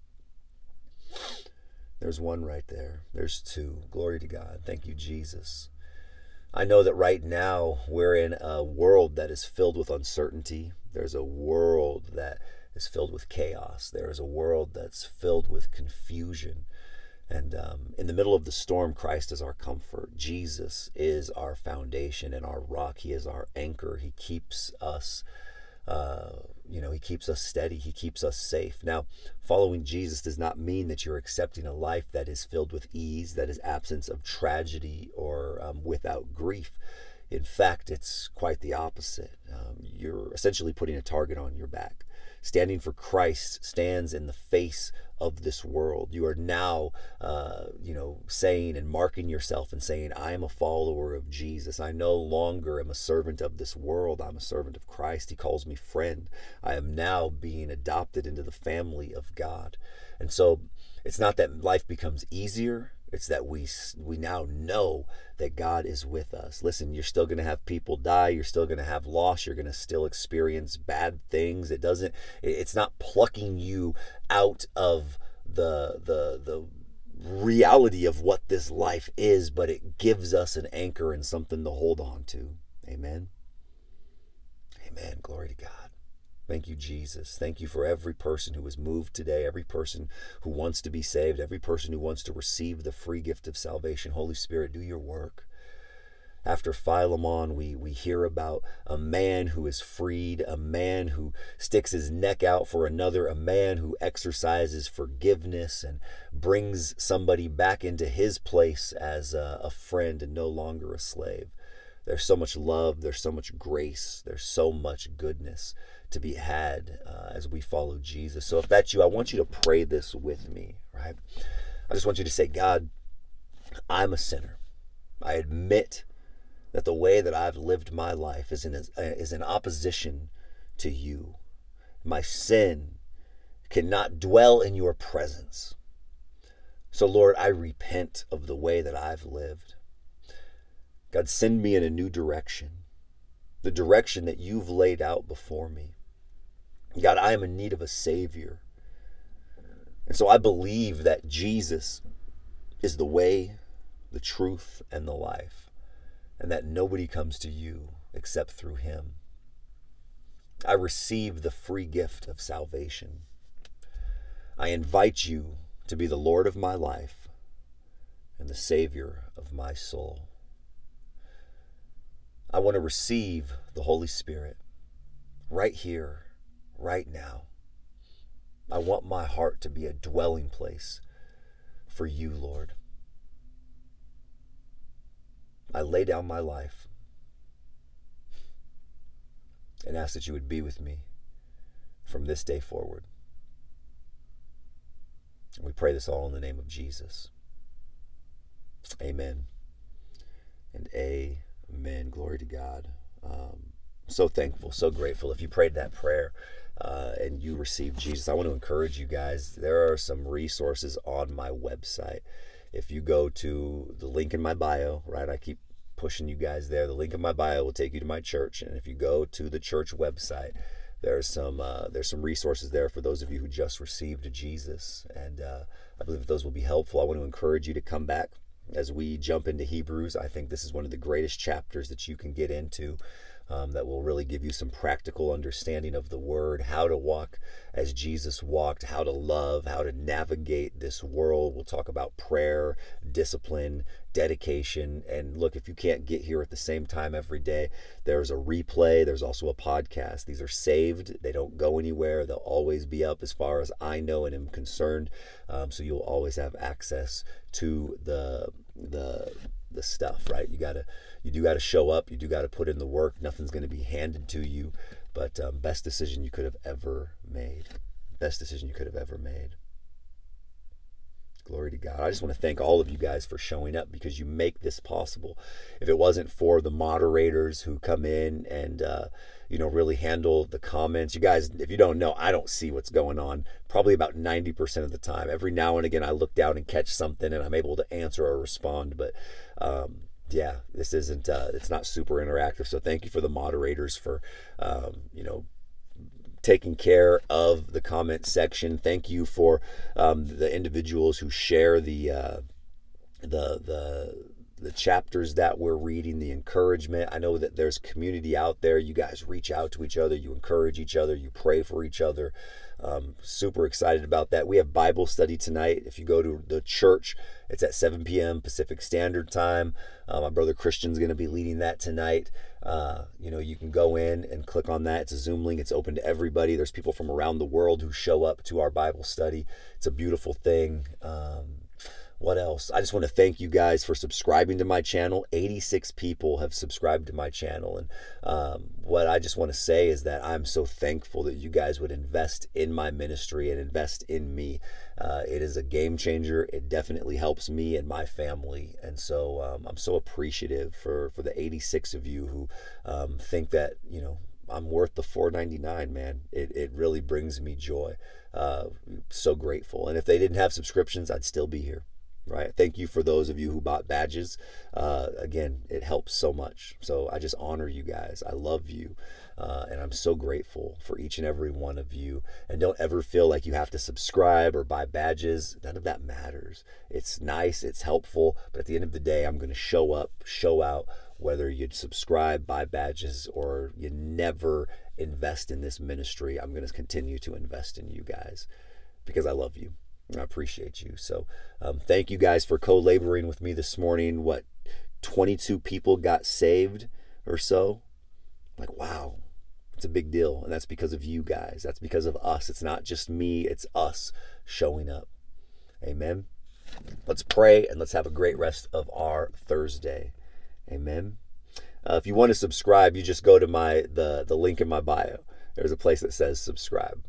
There's one right there. There's two. Glory to God. Thank you, Jesus. I know that right now we're in a world that is filled with uncertainty. There's a world that is filled with chaos. There is a world that's filled with confusion. And um, in the middle of the storm, Christ is our comfort. Jesus is our foundation and our rock. He is our anchor. He keeps us, uh, you know, he keeps us steady. He keeps us safe. Now, following Jesus does not mean that you're accepting a life that is filled with ease, that is absence of tragedy or um, without grief. In fact, it's quite the opposite. Um, you're essentially putting a target on your back. Standing for Christ stands in the face of this world. You are now, uh, you know, saying and marking yourself and saying, I am a follower of Jesus. I no longer am a servant of this world. I'm a servant of Christ. He calls me friend. I am now being adopted into the family of God. And so it's not that life becomes easier. It's that we we now know that God is with us. Listen, you're still going to have people die. You're still going to have loss. You're going to still experience bad things. It doesn't. It's not plucking you out of the the the reality of what this life is, but it gives us an anchor and something to hold on to. Amen. Amen. Glory to God. Thank you, Jesus. Thank you for every person who was moved today, every person who wants to be saved, every person who wants to receive the free gift of salvation. Holy Spirit, do your work. After Philemon, we, we hear about a man who is freed, a man who sticks his neck out for another, a man who exercises forgiveness and brings somebody back into his place as a, a friend and no longer a slave. There's so much love, there's so much grace, there's so much goodness to be had uh, as we follow Jesus. So if that's you, I want you to pray this with me, right? I just want you to say, God, I'm a sinner. I admit that the way that I've lived my life is in, is in opposition to you. My sin cannot dwell in your presence. So Lord, I repent of the way that I've lived. God, send me in a new direction, the direction that you've laid out before me. God, I am in need of a Savior. And so I believe that Jesus is the way, the truth, and the life, and that nobody comes to you except through him. I receive the free gift of salvation. I invite you to be the Lord of my life and the Savior of my soul. I want to receive the Holy Spirit right here, right now. I want my heart to be a dwelling place for you, Lord. I lay down my life and ask that you would be with me from this day forward. And we pray this all in the name of Jesus. Amen and amen. Glory to God. Um, so thankful, so grateful. If you prayed that prayer uh, and you received Jesus, I want to encourage you guys. There are some resources on my website. If you go to the link in my bio, right, I keep pushing you guys there. The link in my bio will take you to my church. And if you go to the church website, there's some uh, there's some resources there for those of you who just received Jesus. And uh, I believe that those will be helpful. I want to encourage you to come back as we jump into Hebrews. I think this is one of the greatest chapters that you can get into. Um, that will really give you some practical understanding of the word, how to walk as Jesus walked, how to love, how to navigate this world. We'll talk about prayer, discipline, dedication. And look, if you can't get here at the same time every day, there's a replay. There's also a podcast. These are saved. They don't go anywhere. They'll always be up as far as I know and am concerned. Um, so you'll always have access to the the the stuff, right? You gotta, you do gotta show up. You do gotta put in the work. Nothing's gonna be handed to you. But um, best decision you could have ever made. Best decision you could have ever made. Glory to God. I just want to thank all of you guys for showing up because you make this possible. If it wasn't for the moderators who come in and uh, you know, really handle the comments. You guys, if you don't know, I don't see what's going on probably about ninety percent of the time. Every now and again, I look down and catch something and I'm able to answer or respond. But um, yeah, this isn't, uh, it's not super interactive. So thank you for the moderators for, um, you know, taking care of the comment section. Thank you for um, the individuals who share the uh, the the the chapters that we're reading, the encouragement. I know that there's community out there. You guys reach out to each other, you encourage each other, you pray for each other. Um, super excited about that. We have Bible study tonight. If you go to the church, it's at seven p.m. Pacific Standard Time. Uh, my brother Christian's going to be leading that tonight. Uh, you know, you can go in and click on that. It's a Zoom link. It's open to everybody. There's people from around the world who show up to our Bible study. It's a beautiful thing. Um, What else? I just want to thank you guys for subscribing to my channel. eighty-six people have subscribed to my channel. And um, what I just want to say is that I'm so thankful that you guys would invest in my ministry and invest in me. Uh, it is a game changer. It definitely helps me and my family. And so um, I'm so appreciative for, for the eighty-six of you who um, think that, you know, I'm worth the four ninety-nine, man. It it really brings me joy. Uh, so grateful. And if they didn't have subscriptions, I'd still be here. Right. Thank you for those of you who bought badges. Uh, again, it helps so much. So I just honor you guys. I love you. Uh, and I'm so grateful for each and every one of you. And don't ever feel like you have to subscribe or buy badges. None of that matters. It's nice. It's helpful. But at the end of the day, I'm going to show up, show out, whether you'd subscribe, buy badges, or you never invest in this ministry. I'm going to continue to invest in you guys because I love you. I appreciate you. So um, thank you guys for co-laboring with me this morning. What, twenty-two people got saved or so? Like, wow, it's a big deal. And that's because of you guys. That's because of us. It's not just me. It's us showing up. Amen. Let's pray and let's have a great rest of our Thursday. Amen. Uh, if you want to subscribe, you just go to my the, the link in my bio. There's a place that says subscribe.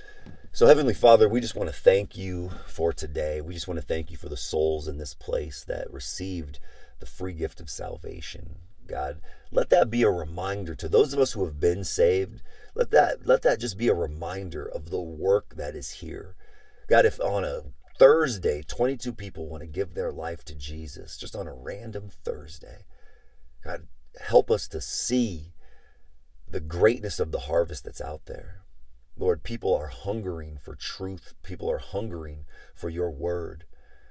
So Heavenly Father, we just want to thank you for today. We just want to thank you for the souls in this place that received the free gift of salvation. God, let that be a reminder to those of us who have been saved. Let that, let that just be a reminder of the work that is here. God, if on a Thursday, twenty-two people want to give their life to Jesus just on a random Thursday. God, help us to see the greatness of the harvest that's out there. Lord, people are hungering for truth. People are hungering for your word.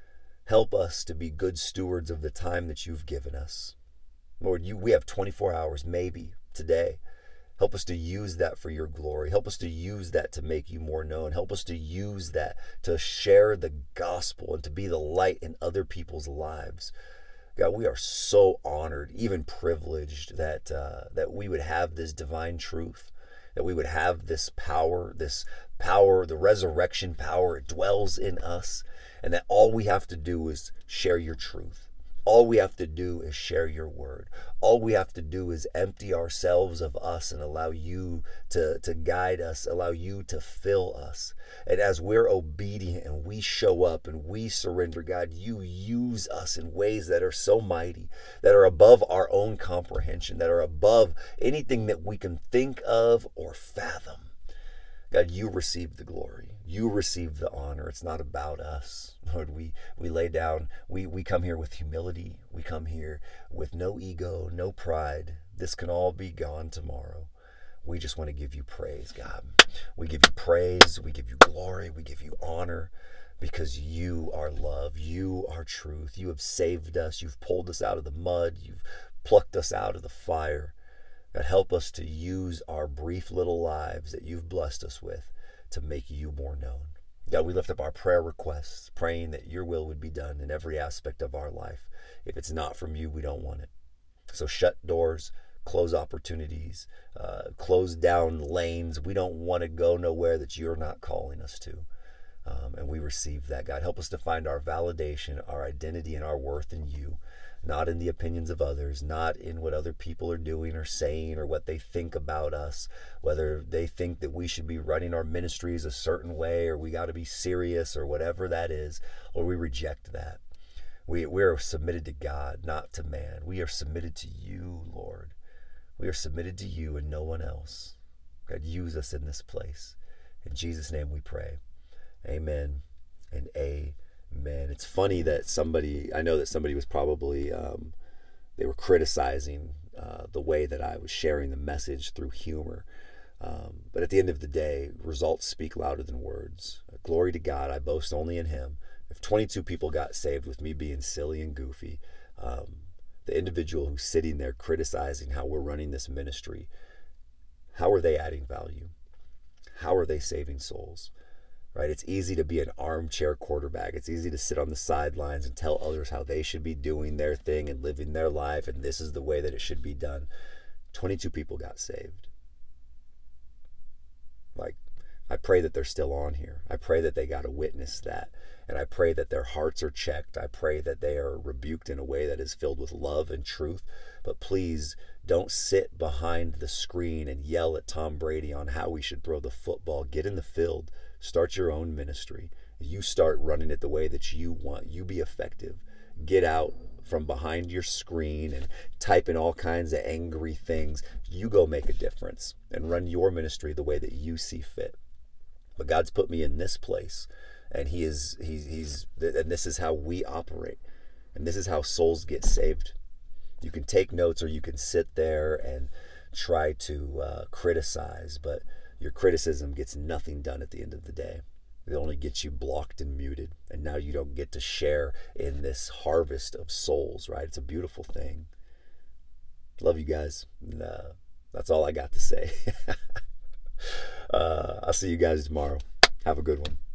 Help us to be good stewards of the time that you've given us. Lord, you, we have twenty-four hours maybe today. Help us to use that for your glory. Help us to use that to make you more known. Help us to use that to share the gospel and to be the light in other people's lives. God, we are so honored, even privileged, that uh, that we would have this divine truth, that we would have this power, this power, the resurrection power. It dwells in us, and that all we have to do is share your truth. All we have to do is share your word. All we have to do is empty ourselves of us and allow you to, to guide us, allow you to fill us. And as we're obedient and we show up and we surrender, God, you use us in ways that are so mighty, that are above our own comprehension, that are above anything that we can think of or fathom. God, you receive the glory. You receive the honor. It's not about us. Lord, we, we lay down. We, we come here with humility. We come here with no ego, no pride. This can all be gone tomorrow. We just want to give you praise, God. We give you praise. We give you glory. We give you honor because you are love. You are truth. You have saved us. You've pulled us out of the mud. You've plucked us out of the fire. God, help us to use our brief little lives that you've blessed us with to make you more known. God, we lift up our prayer requests, praying that your will would be done in every aspect of our life. If it's not from you, we don't want it. So shut doors, close opportunities, uh, close down lanes. We don't want to go nowhere that you're not calling us to. Um, and we receive that. God, help us to find our validation, our identity, and our worth in you. Not in the opinions of others, not in what other people are doing or saying or what they think about us, whether they think that we should be running our ministries a certain way or we got to be serious or whatever that is, or we reject that. We, we are submitted to God, not to man. We are submitted to you, Lord. We are submitted to you and no one else. God, use us in this place. In Jesus' name we pray. Amen and amen. Man, it's funny that somebody, I know that somebody was probably, um, they were criticizing uh, the way that I was sharing the message through humor. Um, but at the end of the day, results speak louder than words. Uh, glory to God, I boast only in him. If twenty-two people got saved with me being silly and goofy, um, the individual who's sitting there criticizing how we're running this ministry, how are they adding value? How are they saving souls? Right? It's easy to be an armchair quarterback. It's easy to sit on the sidelines and tell others how they should be doing their thing and living their life, and this is the way that it should be done. twenty-two people got saved. Like, I pray that they're still on here. I pray that they got to witness that. And I pray that their hearts are checked. I pray that they are rebuked in a way that is filled with love and truth. But please don't sit behind the screen and yell at Tom Brady on how we should throw the football. Get in the field. Start your own ministry. You start running it the way that you want. You be effective. Get out from behind your screen and type in all kinds of angry things. You go make a difference and run your ministry the way that you see fit. But God's put me in this place, and he is he's he's and this is how we operate, and this is how souls get saved. You can take notes or you can sit there and try to uh, criticize, but your criticism gets nothing done at the end of the day. It only gets you blocked and muted, and now you don't get to share in this harvest of souls, right? It's a beautiful thing. Love you guys. And, uh, that's all I got to say. uh, I'll see you guys tomorrow. Have a good one.